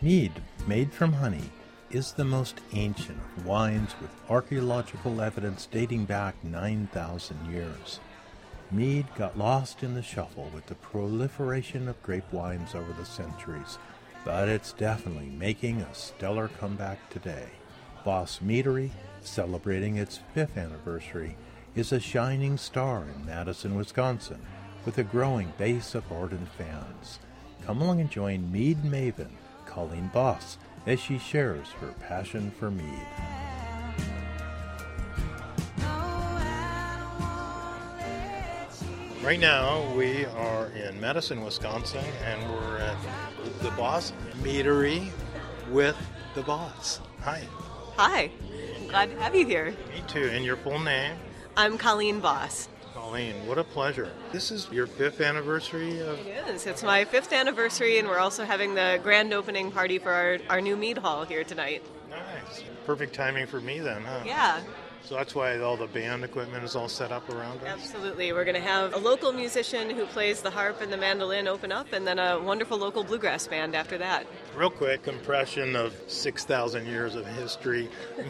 Mead, made from honey, is the most ancient of wines with archaeological evidence dating back 9,000 years. Mead got lost in the shuffle with the proliferation of grape wines over the centuries, but it's definitely making a stellar comeback today. Voss Meadery, celebrating its 5th anniversary, is a shining star in Madison, Wisconsin, with a growing base of ardent fans. Come along and join Mead maven Colleen Voss as she shares her passion for mead. Right now, we are in Madison, Wisconsin, and we're at the Voss Meadery with the Voss. Hi. Hi. I'm glad to have you here. Me too. And your full name? I'm Colleen Voss. Colleen, what a pleasure. This is your 5th anniversary of... It is. It's my 5th anniversary, and we're also having the grand opening party for our new mead hall here tonight. Nice. Perfect timing for me then, huh? Yeah. So that's why all the band equipment is all set up around us? Absolutely. We're going to have a local musician who plays the harp and the mandolin open up, and then a wonderful local bluegrass band after that. Real quick, compression of 6,000 years of history.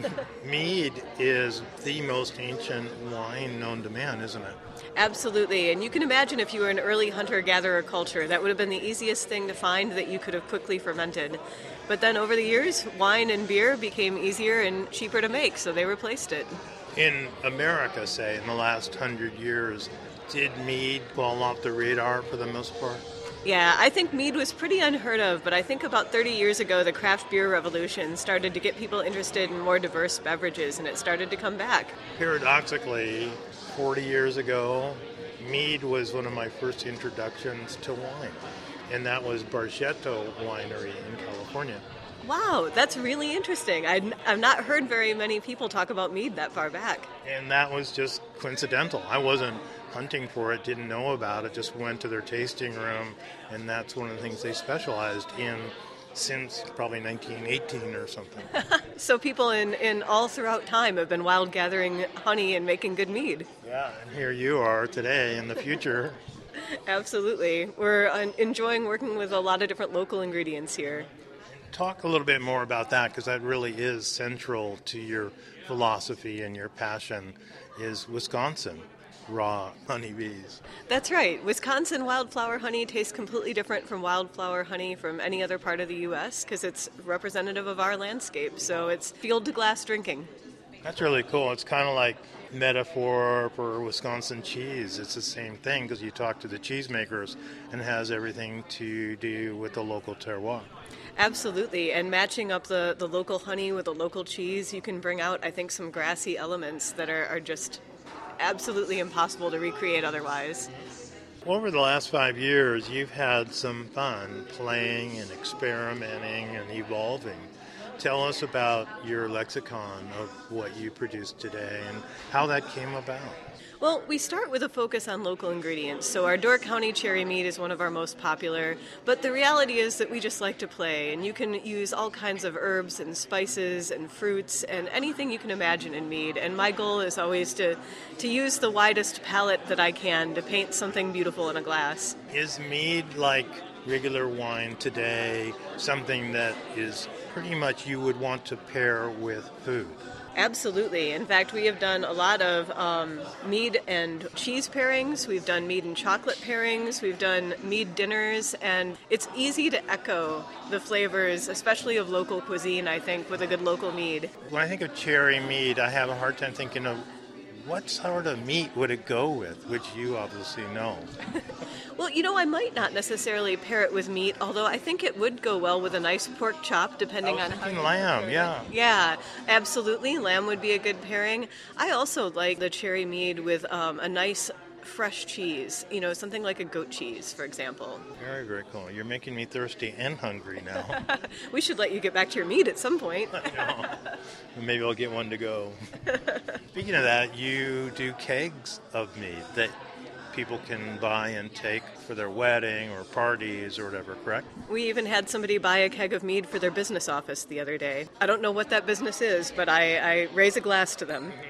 Mead is the most ancient wine known to man, isn't it? Absolutely. And you can imagine if you were an early hunter-gatherer culture, that would have been the easiest thing to find that you could have quickly fermented. But then over the years, wine and beer became easier and cheaper to make, so they replaced it. In America, say, in the last 100 years, did mead fall off the radar for the most part? Yeah, I think mead was pretty unheard of, but I think about 30 years ago, the craft beer revolution started to get people interested in more diverse beverages, and it started to come back. Paradoxically, 40 years ago, mead was one of my first introductions to wine, and that was Barchetto Winery in California. Wow, that's really interesting. I've not heard very many people talk about mead that far back. And that was just coincidental. I wasn't hunting for it, didn't know about it, just went to their tasting room, and that's one of the things they specialized in since probably 1918 or something. So people in all throughout time have been wild gathering honey and making good mead. Yeah, and here you are today in the future. Absolutely. We're enjoying working with a lot of different local ingredients here. Talk a little bit more about that, because that really is central to your philosophy and your passion, is Wisconsin raw honeybees. That's right. Wisconsin wildflower honey tastes completely different from wildflower honey from any other part of the U.S. because it's representative of our landscape, so it's field-to-glass drinking. That's really cool. It's kind of like metaphor for Wisconsin cheese. It's the same thing, because you talk to the cheesemakers and it has everything to do with the local terroir. Absolutely, and matching up the local honey with the local cheese, you can bring out, I think, some grassy elements that are just absolutely impossible to recreate otherwise. Over the last 5 years, you've had some fun playing and experimenting and evolving. Tell us about your lexicon of what you produce today and how that came about. Well, we start with a focus on local ingredients. So our Door County cherry mead is one of our most popular, but the reality is that we just like to play, and you can use all kinds of herbs and spices and fruits and anything you can imagine in mead. And my goal is always to use the widest palette that I can to paint something beautiful in a glass. Is mead, like regular wine today, something that is pretty much you would want to pair with food? Absolutely. In fact, we have done a lot of mead and cheese pairings. We've done mead and chocolate pairings. We've done mead dinners. And it's easy to echo the flavors, especially of local cuisine, I think, with a good local mead. When I think of cherry mead, I have a hard time thinking of what sort of meat would it go with, which you obviously know. Well, I might not necessarily pair it with meat, although I think it would go well with a nice pork chop, depending on how you lamb, yeah. Yeah, absolutely. Lamb would be a good pairing. I also like the cherry mead with a nice fresh cheese, something like a goat cheese, for example. Very, very cool. You're making me thirsty and hungry now. We should let you get back to your meat at some point. I know. Maybe I'll get one to go. Speaking of that, you do kegs of mead that people can buy and take for their wedding or parties or whatever, correct? We even had somebody buy a keg of mead for their business office the other day. I don't know what that business is, but I raise a glass to them.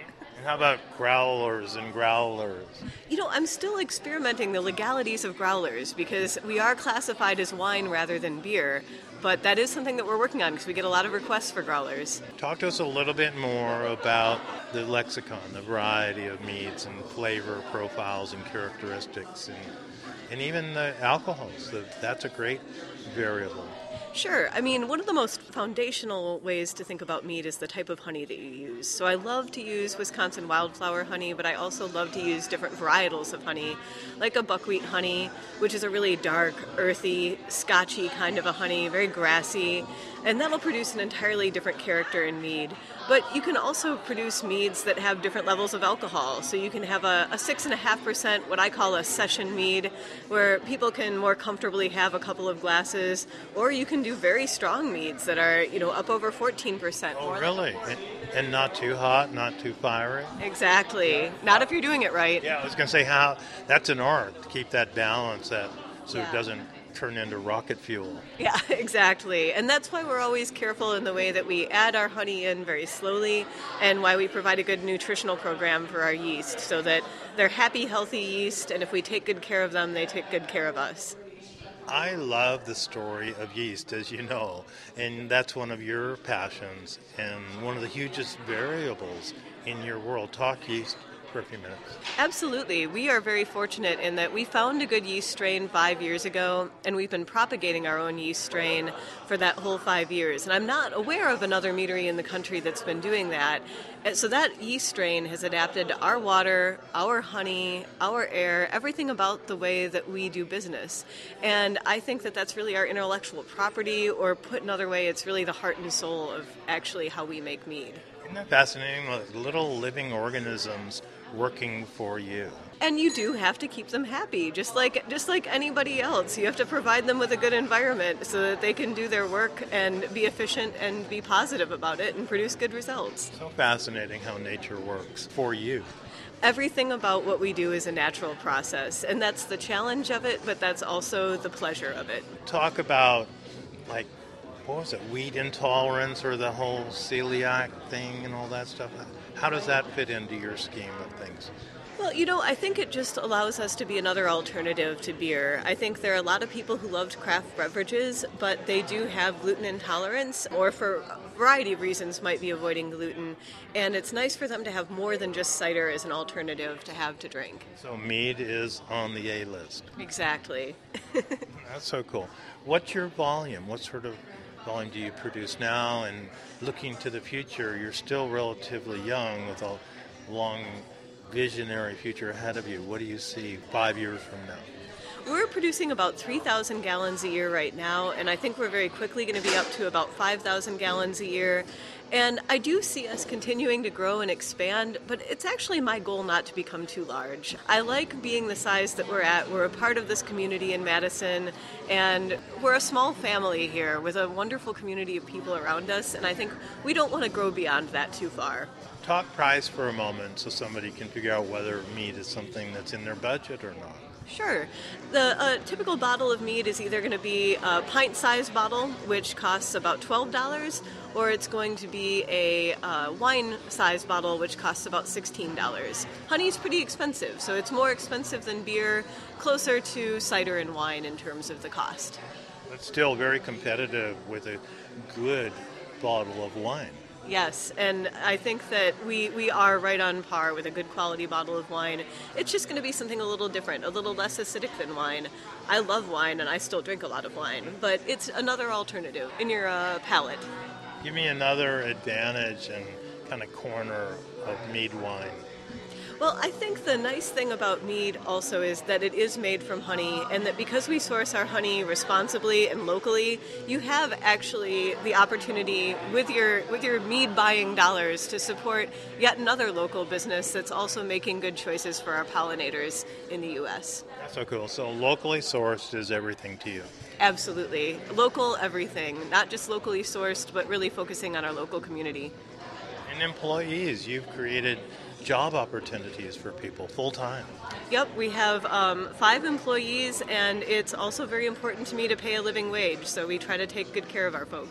How about growlers and growlers? I'm still experimenting the legalities of growlers because we are classified as wine rather than beer, but that is something that we're working on because we get a lot of requests for growlers. Talk to us a little bit more about the lexicon, the variety of meads and flavor profiles and characteristics, and even the alcohols. That's a great variable. Sure. One of the most foundational ways to think about mead is the type of honey that you use. So I love to use Wisconsin wildflower honey, but I also love to use different varietals of honey, like a buckwheat honey, which is a really dark, earthy, scotchy kind of a honey, very grassy, and that'll produce an entirely different character in mead. But you can also produce meads that have different levels of alcohol. So you can have a 6.5%, what I call a session mead, where people can more comfortably have a couple of glasses, or you can do very strong meads that are, up over 14%. Oh, really? And not too hot, not too fiery? Exactly. Not if you're doing it right. Yeah, I was going to say that's an art, to keep that balance so it doesn't turn into rocket fuel. Yeah, exactly. And that's why we're always careful in the way that we add our honey in very slowly, and why we provide a good nutritional program for our yeast so that they're happy, healthy yeast, and if we take good care of them, they take good care of us. I love the story of yeast, as you know, and that's one of your passions and one of the hugest variables in your world. Talk yeast for a few minutes. Absolutely. We are very fortunate in that we found a good yeast strain 5 years ago, and we've been propagating our own yeast strain for that whole 5 years. And I'm not aware of another meadery in the country that's been doing that. And so that yeast strain has adapted to our water, our honey, our air, everything about the way that we do business. And I think that that's really our intellectual property, or put another way, it's really the heart and soul of actually how we make mead. Isn't that fascinating? Little living organisms working for you. And you do have to keep them happy, just like anybody else. You have to provide them with a good environment so that they can do their work and be efficient and be positive about it and produce good results. So fascinating how nature works for you. Everything about what we do is a natural process, and that's the challenge of it, but that's also the pleasure of it. Talk about, what was it, wheat intolerance or the whole celiac thing and all that stuff. How does that fit into your scheme of things? Well, I think it just allows us to be another alternative to beer. I think there are a lot of people who love craft beverages, but they do have gluten intolerance, or for a variety of reasons might be avoiding gluten. And it's nice for them to have more than just cider as an alternative to have to drink. So mead is on the A list. Exactly. That's so cool. What's your volume? What sort of volume do you produce now? And looking to the future, you're still relatively young with a long visionary future ahead of you. What do you see 5 years from now? We're producing about 3,000 gallons a year right now, and I think we're very quickly going to be up to about 5,000 gallons a year. And I do see us continuing to grow and expand, but it's actually my goal not to become too large. I like being the size that we're at. We're a part of this community in Madison, and we're a small family here with a wonderful community of people around us, and I think we don't want to grow beyond that too far. Talk price for a moment so somebody can figure out whether mead is something that's in their budget or not. Sure. The typical bottle of mead is either going to be a pint-sized bottle, which costs about $12, or it's going to be a wine-sized bottle, which costs about $16. Honey's pretty expensive, so it's more expensive than beer, closer to cider and wine in terms of the cost. But still very competitive with a good bottle of wine. Yes, and I think that we are right on par with a good quality bottle of wine. It's just going to be something a little different, a little less acidic than wine. I love wine, and I still drink a lot of wine, but it's another alternative in your palate. Give me another advantage and kind of corner of mead wine. Well, I think the nice thing about mead also is that it is made from honey, and that because we source our honey responsibly and locally, you have actually the opportunity with your mead buying dollars to support yet another local business that's also making good choices for our pollinators in the U.S. That's so cool. So locally sourced is everything to you. Absolutely. Local everything, not just locally sourced, but really focusing on our local community. And employees, you've created job opportunities for people full-time. Yep, we have 5 employees, and it's also very important to me to pay a living wage, so we try to take good care of our folks.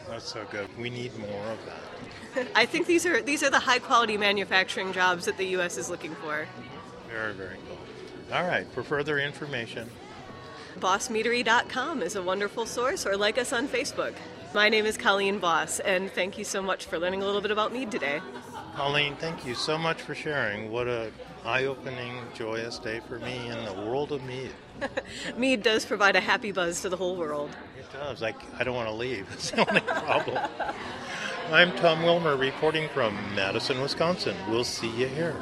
That's so good. We need more of that. I think these are the high quality manufacturing jobs that the U.S. is looking for. Very, very cool. All right, for further information, BossMeadery.com is a wonderful source, or like us on Facebook. My name is Colleen Boss, and thank you so much for learning a little bit about mead today. Colleen, thank you so much for sharing. What a eye-opening, joyous day for me in the world of mead. Mead does provide a happy buzz to the whole world. It does. I don't want to leave. That's the only problem. I'm Tom Wilmer reporting from Madison, Wisconsin. We'll see you here.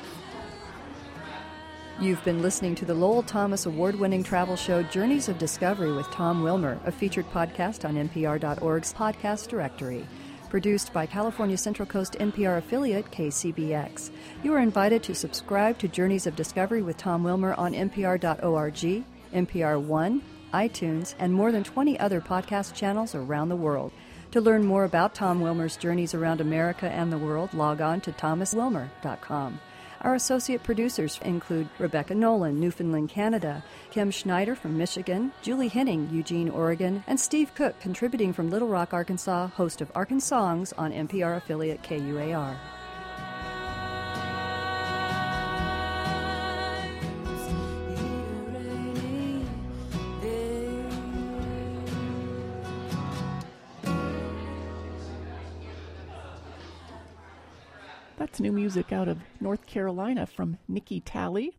You've been listening to the Lowell Thomas award-winning travel show Journeys of Discovery with Tom Wilmer, a featured podcast on NPR.org's podcast directory. Produced by California Central Coast NPR affiliate KCBX. You are invited to subscribe to Journeys of Discovery with Tom Wilmer on NPR.org, NPR One, iTunes, and more than 20 other podcast channels around the world. To learn more about Tom Wilmer's journeys around America and the world, log on to thomaswilmer.com. Our associate producers include Rebecca Nolan, Newfoundland, Canada, Kim Schneider from Michigan, Julie Henning, Eugene, Oregon, and Steve Cook, contributing from Little Rock, Arkansas, host of Arkansongs on NPR affiliate KUAR. That's new music out of North Carolina from Nikki Talley.